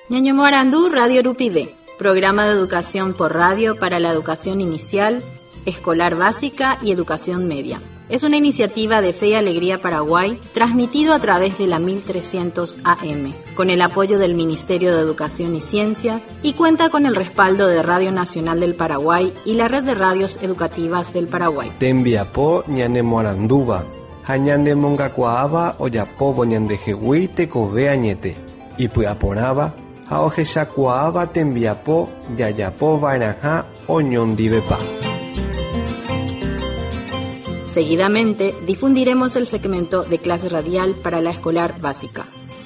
Ñaño Morandú, Radio Rupide, programa de educación por radio para la educación inicial, escolar básica y educación media. Es una iniciativa de Fe y Alegría Paraguay, transmitido a través de la 1300 AM, con el apoyo del Ministerio de Educación y Ciencias, y cuenta con el respaldo de Radio Nacional del Paraguay y la Red de Radios Educativas del Paraguay. Tembiapo ñane Moranduba, hañande mongacuaaba oyapobo ñande jehui tekove añete, y puaporaba, haojeshacuaaba tembiapo yayapo vainaja oñondivepa. Seguidamente difundiremos el segmento de clase radial para la escolar básica.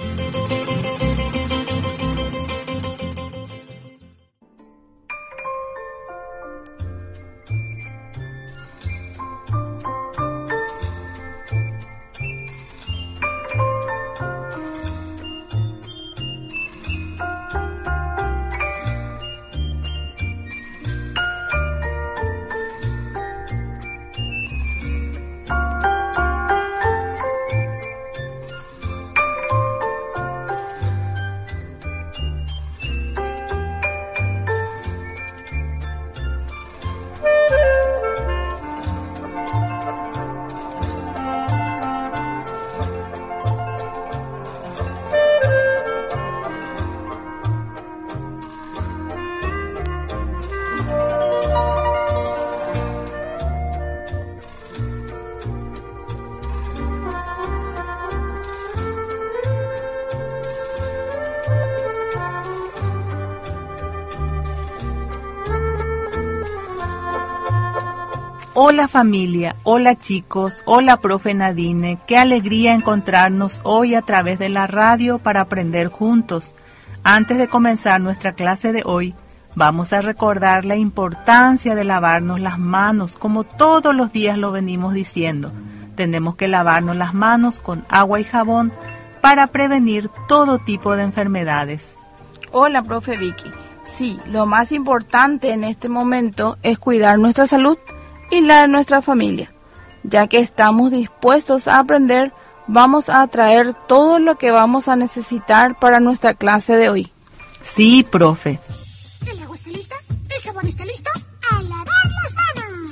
Hola familia, hola chicos, hola profe Nadine, qué alegría encontrarnos hoy a través de la radio para aprender juntos. Antes de comenzar nuestra clase de hoy, vamos a recordar la importancia de lavarnos las manos, como todos los días lo venimos diciendo. Tenemos que lavarnos las manos con agua y jabón para prevenir todo tipo de enfermedades. Hola profe Vicky, sí, lo más importante en este momento es cuidar nuestra salud y la de nuestra familia. Ya que estamos dispuestos a aprender, vamos a traer todo lo que vamos a necesitar para nuestra clase de hoy. Sí, profe. ¿El agua está lista? ¿El jabón está listo? ¡A lavar las manos!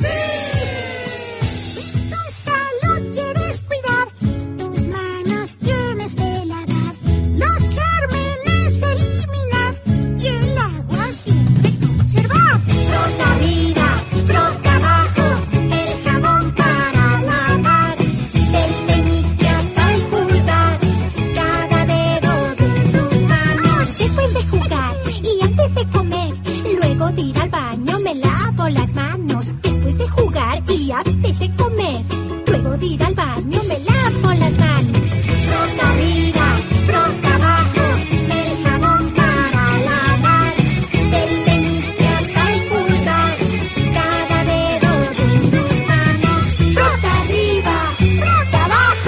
¡Sí! Si tu salud quieres cuidar, tus manos tienes que lavar, los gérmenes eliminar y el agua siempre conservar. Frota arriba, frota abajo. De ir al baño me lavo las manos. Después de jugar y antes de comer. Luego de ir al baño me lavo las manos. Frota arriba, frota abajo. El jabón para lavar. Del meñique hasta el pulgar. Cada dedo de tus manos. Frota arriba, frota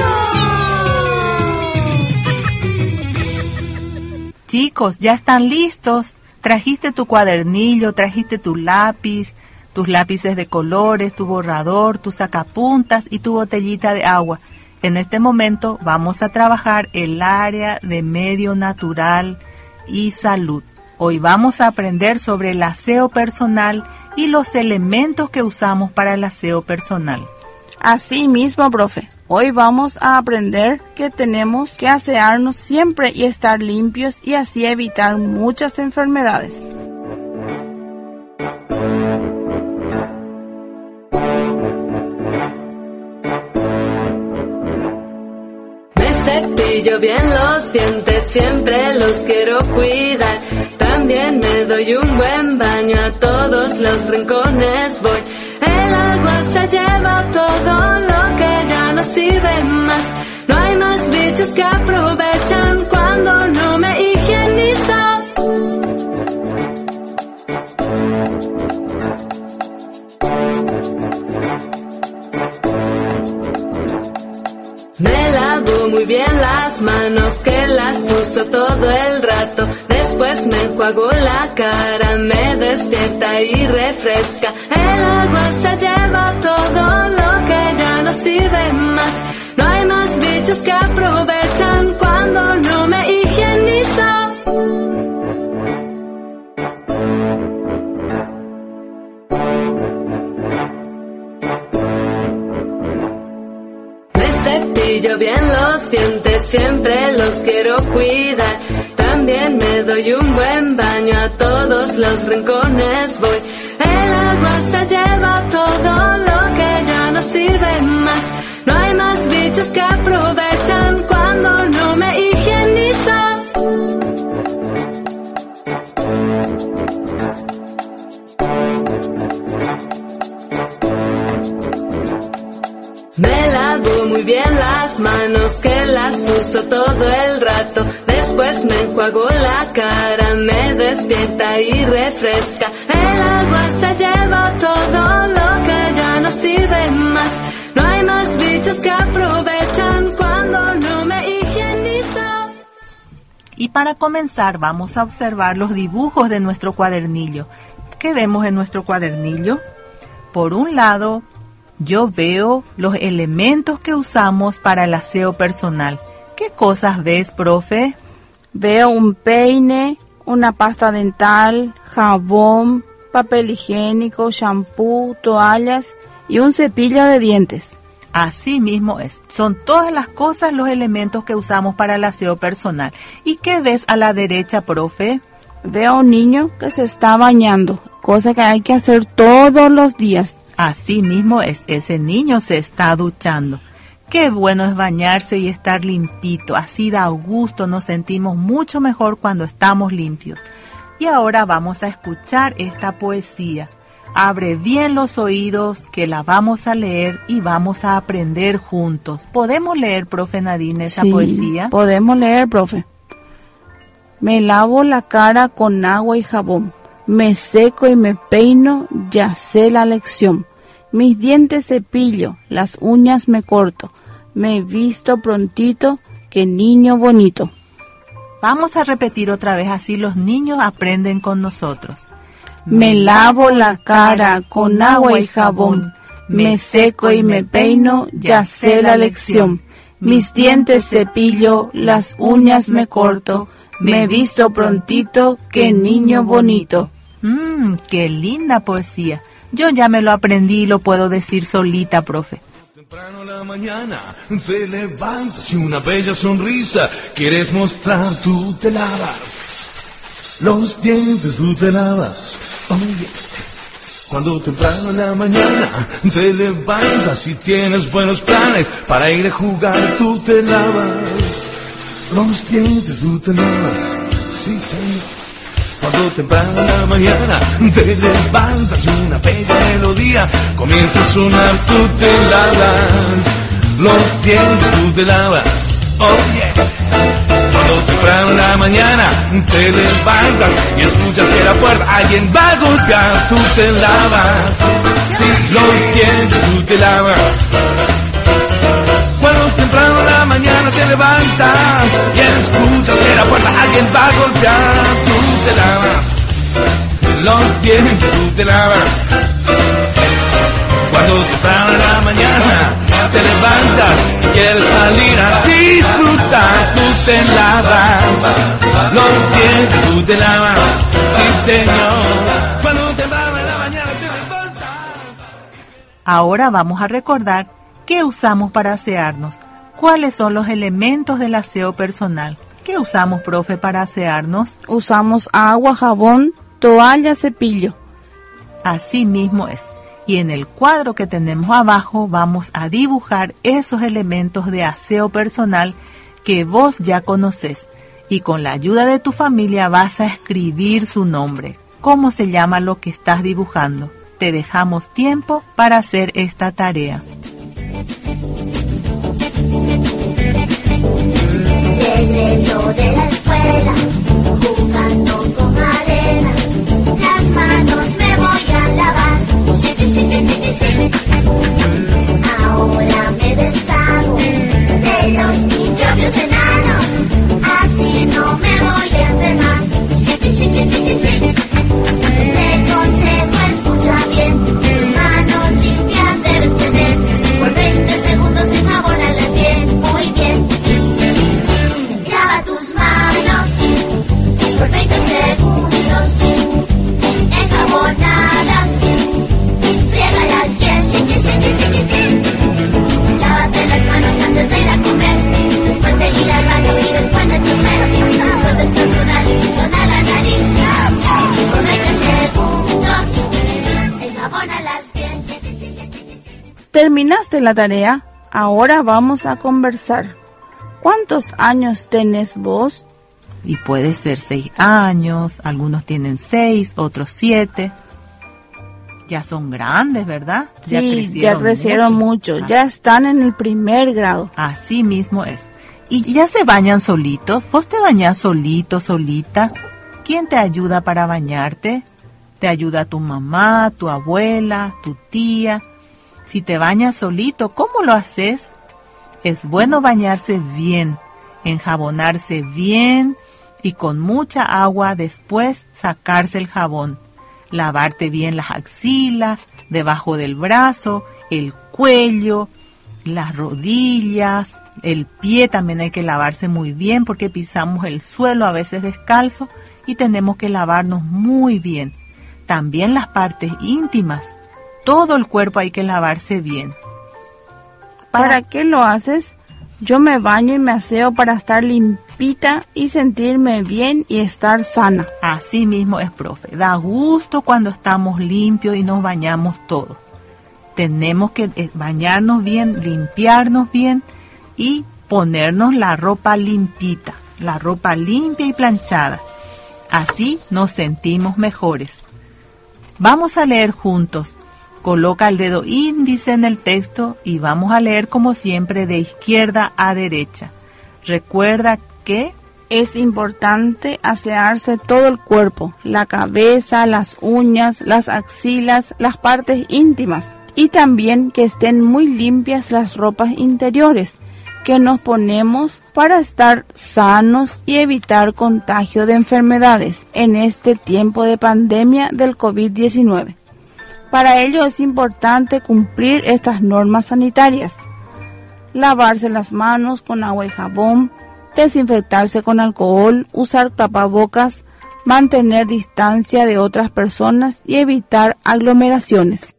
abajo. Chicos, ¿ya están listos? Trajiste tu cuadernillo, trajiste tu lápiz, tus lápices de colores, tu borrador, tus sacapuntas y tu botellita de agua. En este momento vamos a trabajar el área de medio natural y salud. Hoy vamos a aprender sobre el aseo personal y los elementos que usamos para el aseo personal. Así mismo, profe. Hoy vamos a aprender que tenemos que asearnos siempre y estar limpios y así evitar muchas enfermedades. Me cepillo bien los dientes, siempre los quiero cuidar. También me doy un buen baño, a todos los rincones voy. El agua se lleva todo lo que ya no sirve más. No hay más bichos que aprovechan cuando no me higienizo. Me lavo muy bien las manos, que las uso todo el rato. Después me enjuago la cara, me despierta y refresca. El agua se lleva todo lo que ya no sirve más. No hay más bichos que aprovechan cuando no me higienizo. cepillo bien los dientes, siempre los quiero cuidar. También me doy un buen baño, a todos los rincones voy. El agua se lleva todo lo que ya no sirve más. No hay más bichos que aprovechan cuando no me higienizo. Me lavo muy bien las manos, que las uso todo el rato. Después me enjuago la cara, me despierta y refresca. El agua se lleva todo lo que ya no sirve más. No hay más bichos que aprovechan cuando no me higienizo. Y para comenzar vamos a observar los dibujos de nuestro cuadernillo. ¿Qué vemos en nuestro cuadernillo? Por un lado, yo veo los elementos que usamos para el aseo personal. ¿Qué cosas ves, profe? Veo un peine, una pasta dental, jabón, papel higiénico, shampoo, toallas y un cepillo de dientes. Así mismo es. Son todas las cosas, los elementos que usamos para el aseo personal. ¿Y qué ves a la derecha, profe? Veo a un niño que se está bañando, cosa que hay que hacer todos los días. Así mismo es, ese niño se está duchando. Qué bueno es bañarse y estar limpito, así da gusto, nos sentimos mucho mejor cuando estamos limpios. Y ahora vamos a escuchar esta poesía. Abre bien los oídos, que la vamos a leer y vamos a aprender juntos. ¿Podemos leer, profe Nadine, esa poesía? Podemos leer, profe. Me lavo la cara con agua y jabón. Me seco y me peino, ya sé la lección. Mis dientes cepillo, las uñas me corto. Me visto prontito, qué niño bonito. Vamos a repetir otra vez, así los niños aprenden con nosotros. Me lavo la cara con agua y jabón. Me seco y me peino, ya sé la lección. Mis dientes cepillo, las uñas me corto. Me visto prontito, qué niño bonito. ¡Qué linda poesía! Yo ya me lo aprendí y lo puedo decir solita, profe. Temprano a la mañana te levantas y una bella sonrisa quieres mostrar, tú te lavas los dientes, tú te lavas. Oh, yeah. Cuando temprano a la mañana te levantas y tienes buenos planes para ir a jugar, tú te lavas los dientes, tú te lavas. Sí, señor. Cuando temprano en la mañana te levantas y una bella melodía comienza a sonar, tú te lavas los dientes, tú te lavas. Oh yeah. Cuando temprano en la mañana te levantas y escuchas que la puerta alguien va a golpear, tú te lavas. Sí, los dientes, tú te lavas. Cuando temprano en la mañana te levantas y escuchas que la puerta alguien va a golpear, tú te lavas los dientes, tú te lavas. Cuando temprano en la mañana te levantas y quieres salir a disfrutar, tú te lavas los dientes, tú te lavas. Sí, señor. Cuando temprano en la mañana te levantas. Ahora vamos a recordar ¿qué usamos para asearnos? ¿Cuáles son los elementos del aseo personal? ¿Qué usamos, profe, para asearnos? Usamos agua, jabón, toalla, cepillo. Así mismo es. Y en el cuadro que tenemos abajo vamos a dibujar esos elementos de aseo personal que vos ya conocés. Y con la ayuda de tu familia vas a escribir su nombre. ¿Cómo se llama lo que estás dibujando? Te dejamos tiempo para hacer esta tarea. Regreso de la escuela, jugando con arena. Las manos me voy a lavar. Sí, sí, sí, sí, sí. Ahora me deshago de los microbios enanos. Así no me voy a enfermar. Sí, sí, sí, sí, sí. Este consejo escucha bien. Tus manos limpias debes tener. Por 20 segundos enjabónalas bien, muy bien. Lava tus manos por 20 segundos. Enjabonadas, friégalas bien, sí, sí, sí, sí, sí. ¿Terminaste la tarea? Ahora vamos a conversar. ¿Cuántos años tenés vos? Y puede ser 6 años, algunos tienen 6, otros 7. Ya son grandes, ¿verdad? Sí, ya crecieron mucho. Ya están en el 1er grado. Así mismo es. ¿Y ya se bañan solitos? ¿Vos te bañás solito, solita? ¿Quién te ayuda para bañarte? ¿Te ayuda tu mamá, tu abuela, tu tía? Si te bañas solito, ¿cómo lo haces? Es bueno bañarse bien, enjabonarse bien y con mucha agua después sacarse el jabón. Lavarte bien las axilas, debajo del brazo, el cuello, las rodillas, el pie también hay que lavarse muy bien porque pisamos el suelo a veces descalzo y tenemos que lavarnos muy bien. También las partes íntimas, todo el cuerpo hay que lavarse bien. ¿Para qué lo haces? Yo me baño y me aseo para estar limpita y sentirme bien y estar sana. Así mismo es, profe. Da gusto cuando estamos limpios y nos bañamos todos. Tenemos que bañarnos bien, limpiarnos bien y ponernos la ropa limpita, la ropa limpia y planchada. Así nos sentimos mejores. Vamos a leer juntos. Coloca el dedo índice en el texto y vamos a leer como siempre de izquierda a derecha. Recuerda que es importante asearse todo el cuerpo, la cabeza, las uñas, las axilas, las partes íntimas y también que estén muy limpias las ropas interiores que nos ponemos para estar sanos y evitar contagio de enfermedades en este tiempo de pandemia del COVID-19. Para ello es importante cumplir estas normas sanitarias. Lavarse las manos con agua y jabón, desinfectarse con alcohol, usar tapabocas, mantener distancia de otras personas y evitar aglomeraciones.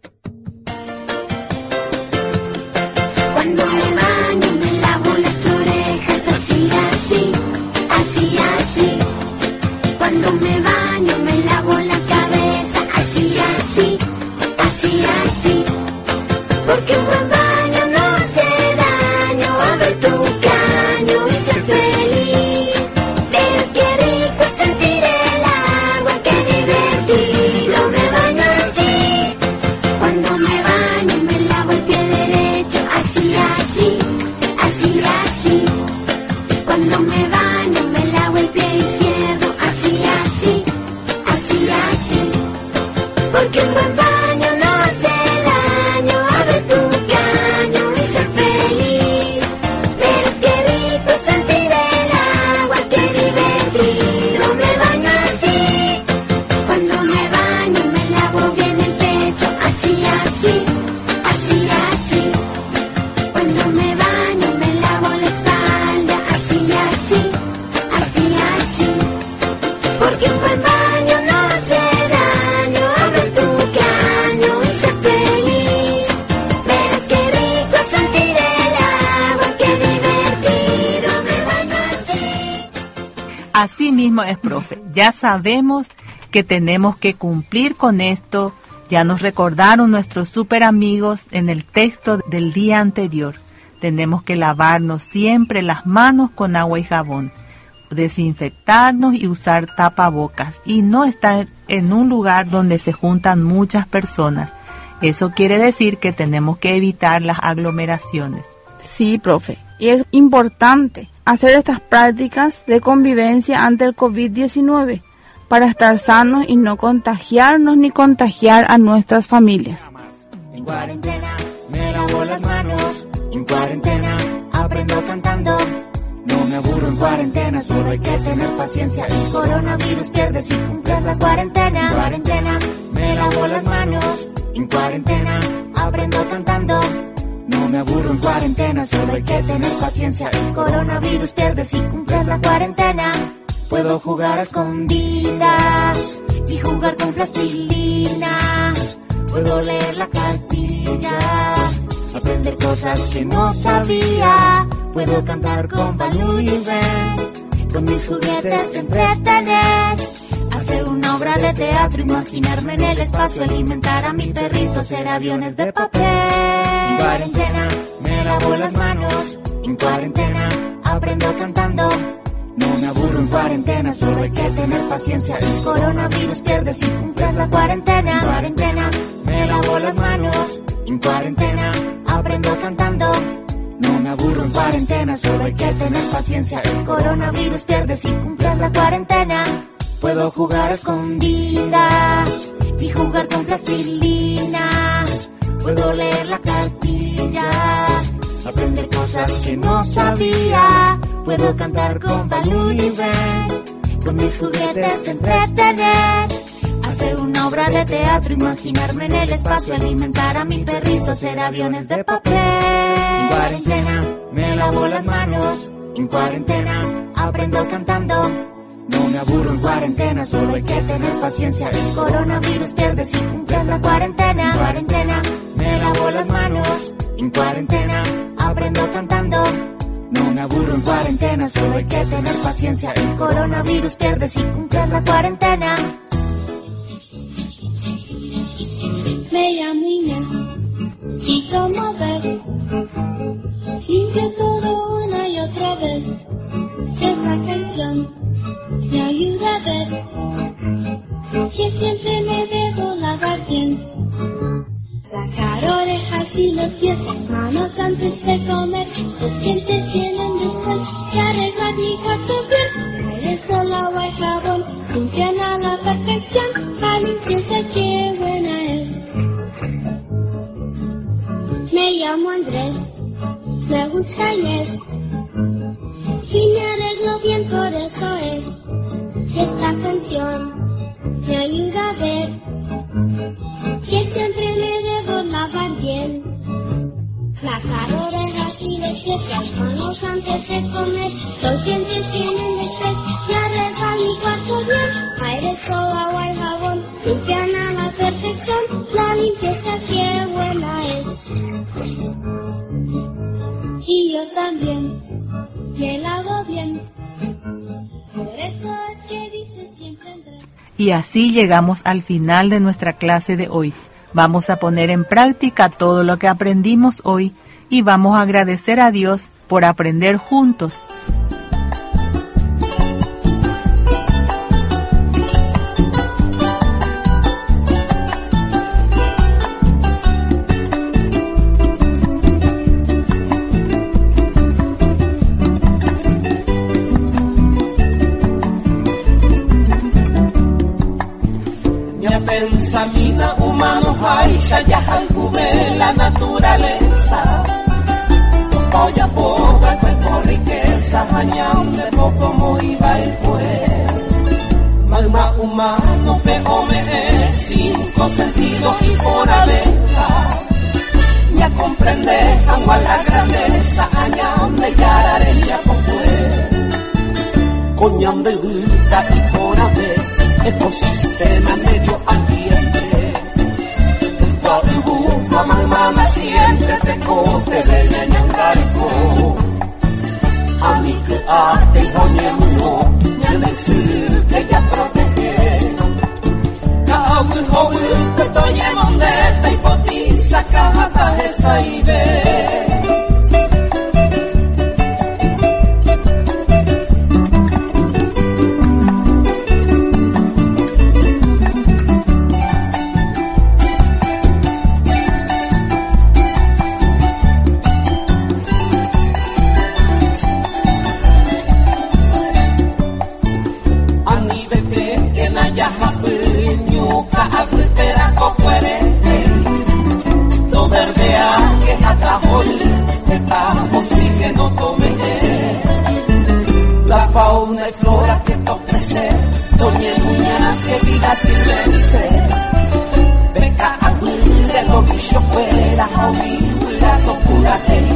Cuando me baño me lavo las orejas así, así, así, así. Cuando me baño me lavo la cabeza así, así. Así, así, porque un buen baño no hace daño. Abre tu caño y sé feliz. Verás qué rico es sentir el agua, qué divertido. Me baño así. Cuando me baño me lavo el pie derecho así, así, así, así. Cuando me baño me lavo el pie izquierdo así, así, así, así. Porque un buen baño Así mismo es, profe. Ya sabemos que tenemos que cumplir con esto. Ya nos recordaron nuestros super amigos en el texto del día anterior. Tenemos que lavarnos siempre las manos con agua y jabón, desinfectarnos y usar tapabocas y no estar en un lugar donde se juntan muchas personas. Eso quiere decir que tenemos que evitar las aglomeraciones. Sí, profe. Y es importante hacer estas prácticas de convivencia ante el COVID-19 para estar sanos y no contagiarnos ni contagiar a nuestras familias. En cuarentena me lavo las manos, en cuarentena aprendo cantando. No me aburro en cuarentena, solo hay que tener paciencia. El coronavirus pierde si cumples la cuarentena. En cuarentena me lavo las manos, en cuarentena aprendo cantando. No me aburro en cuarentena, solo hay que tener paciencia. El coronavirus pierde si cumples la cuarentena. Puedo jugar a escondidas y jugar con plastilina. Puedo leer la cartilla, aprender cosas que no sabía. Puedo cantar con Baloo y Ben, con mis juguetes entretener. hacer una obra de teatro, imaginarme en el espacio, alimentar a mi perrito, hacer aviones de papel. En cuarentena me lavo las manos, en cuarentena aprendo cantando. No me aburro en cuarentena, solo hay que tener paciencia. El coronavirus pierde si cumples la cuarentena. En cuarentena me lavo las manos, en cuarentena aprendo cantando. No me aburro en cuarentena, solo hay que tener paciencia. El coronavirus pierde si cumples la cuarentena. Puedo jugar a escondidas y jugar con plastilina. Puedo leer la cartilla, aprender cosas que no sabía. Puedo cantar con Balloon y Ben, con mis juguetes entretener. Hacer una obra de teatro, imaginarme en el espacio, alimentar a mi perrito, hacer aviones de papel. En cuarentena me lavo las manos, en cuarentena aprendo cantando. No me aburro en cuarentena, solo hay que tener paciencia. El coronavirus pierde si cumples la cuarentena. En cuarentena me lavo las manos, en cuarentena aprendo cantando. No me aburro en cuarentena, solo hay que tener paciencia. El coronavirus pierde si cumples la cuarentena. Me llamo Inés y como ves, limpio todo una y otra vez. Esta canción me ayuda a ver que siempre me debo lavar bien. La cara, orejas y los pies, las manos antes de comer, los dientes vienen después y arreglar mi cuarto bien. Regreso el agua y jabón, limpian a la perfección, la limpieza qué buena es. Me llamo Andrés, me gusta Inés, si me arreglo bien por eso es. Esta canción me ayuda a ver que siempre me debo lavar bien. La cara, orejas y los pies, las manos antes de comer, los dientes vienen después y arreglar mi cuarto bien. Aire, sol, agua y jabón, limpian a la perfección, la limpieza qué buena es. Y yo también me lavo bien, por eso es que dice siempre Andrés. Y así llegamos al final de nuestra clase de hoy. Vamos a poner en práctica todo lo que aprendimos hoy y vamos a agradecer a Dios por aprender juntos. Pensamina humano haisha ya halcube la naturaleza. Oya boga con riqueza, hañamde poco moiba el pues. Magma humano peome cinco sentidos y por abeja. Ya comprende agua la grandeza, hañamde yararería con pues. Coñamde vita y por abeja. Ecosistema medio ambiente. Tupa mamá siempre te cote de ñangarco. A mi que ate y hoñemuo, ñanesiru que ya protege. Kawi howi que toñe mondeta y potiza cajata esa y ve. Oxígeno tome la fauna y flora que toquece, doña muña que vida silvestre, beca aguirre lo bicho fuera, aguirre tocura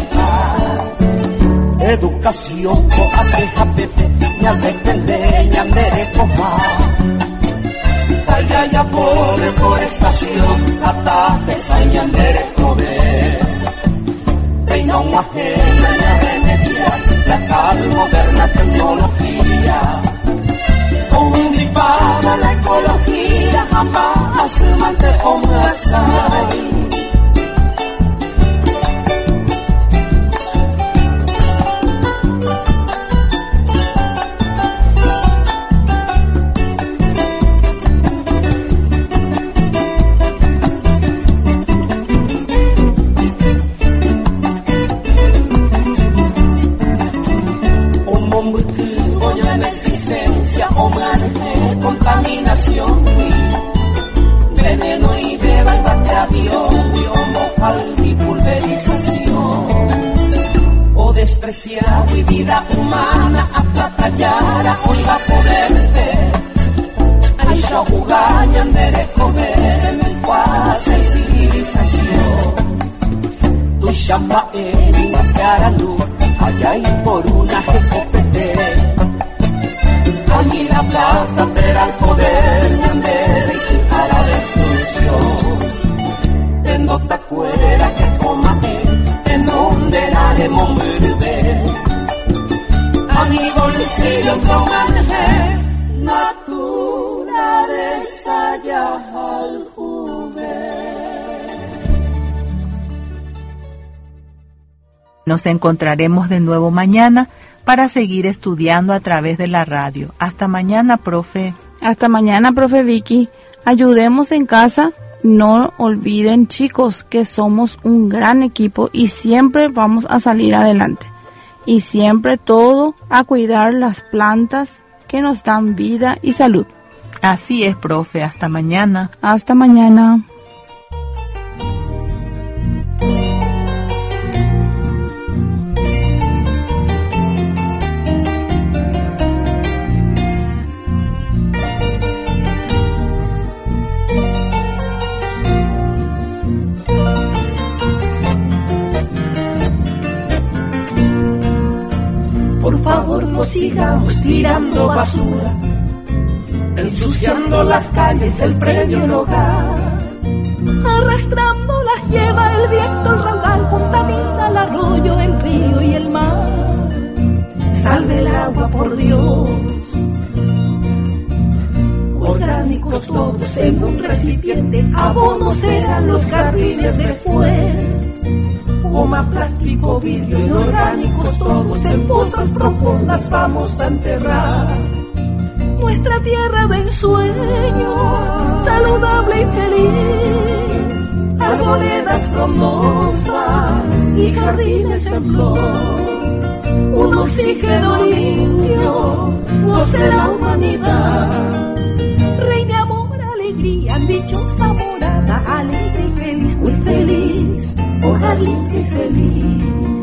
que educación co apeja pepe, ña depende, ña merecoma. Taya ya por reforestación, ataque saña merecome. No más remediar la tal moderna tecnología. para la ecología, jamás se mantiene ongasai. Contaminación, veneno y beba y bate avión, y pulverización, o despreciado y vida humana, a plata yara, hoy va a poderte, ahí yo jugañan de comer, cuasi civilización, tu chamba en Guatearandú, allá y por una jecopete. Ni la plata pero al poder ñandera y a la destrucción. En dota cuera que coma en donde la de mombirbe. A mi bolsillo con anje, naturaleza ya al juve. Nos encontraremos de nuevo mañana para seguir estudiando a través de la radio. Hasta mañana, profe. Hasta mañana, profe Vicky. Ayudemos en casa. No olviden, chicos, que somos un gran equipo y siempre vamos a salir adelante. Y siempre todo a cuidar las plantas que nos dan vida y salud. Así es, profe. Hasta mañana. Hasta mañana. Por favor, no sigamos tirando basura, ensuciando las calles, el predio, el hogar. Arrastrando las lleva el viento, el raudal contamina el arroyo, el río y el mar. Salve el agua, por Dios. Orgánicos todos en un recipiente, abonos serán los jardines después. Goma, plástico, vidrio, inorgánicos todos en fosas profundas vamos a enterrar. Nuestra tierra de ensueño, saludable y feliz, arboledas frondosas y jardines en flor. Un oxígeno limpio, goce la humanidad. Reina amor, alegría, dichosa morada, alegre y feliz, muy feliz. Hogar limpio y feliz.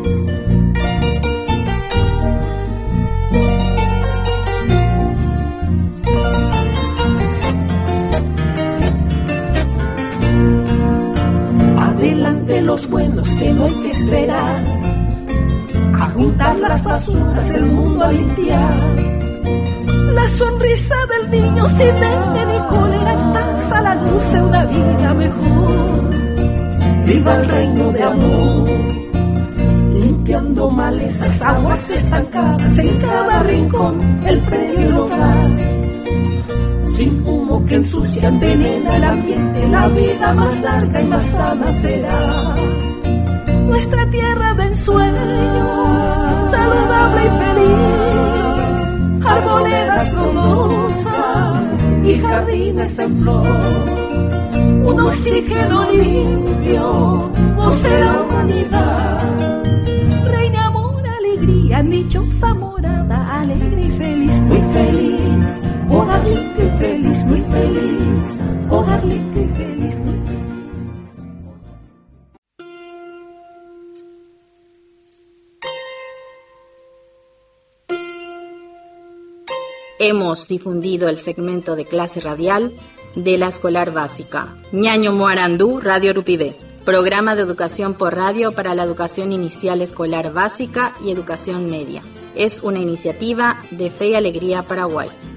Adelante los buenos que no hay que esperar, a juntar las basuras, el mundo a limpiar. La sonrisa del niño sin dengue ni cólera, pasa la luz de una vida mejor. Viva el reino de amor, limpiando malezas, aguas estancadas en cada rincón, el predio y el hogar. Sin humo que ensucia, envenena el ambiente, la vida más larga y más sana será. Nuestra tierra de ensueño, saludable y feliz, arboledas frondosas y jardines en flor. Un oxígeno limpio, goce la humanidad. Reina amor, alegría, dichosa morada, alegre y feliz, muy feliz. Hogar limpio y feliz, muy feliz. Hogar limpio y feliz, muy feliz. Hemos difundido el segmento de clase radial de la escolar básica Ñaño Moarandú, Radio Urupide, programa de educación por radio para la educación inicial escolar básica y educación media. Es una iniciativa de Fe y Alegría Paraguay.